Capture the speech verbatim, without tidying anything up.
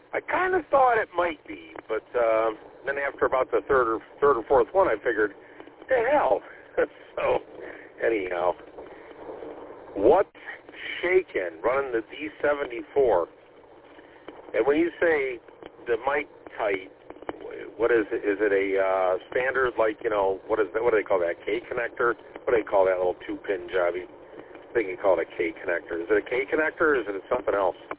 I kind of thought it might be, but uh, then after about the third or third or fourth one, I figured, what the hell? So, anyhow, what's shaking running the D seventy-four? And when you say the mic tight, what is it? Is it a uh, standard, like, you know, what is that? What do they call that? K connector? What do they call that little two-pin jobby? I think you call it a K connector. Is it a K connector or is it something else?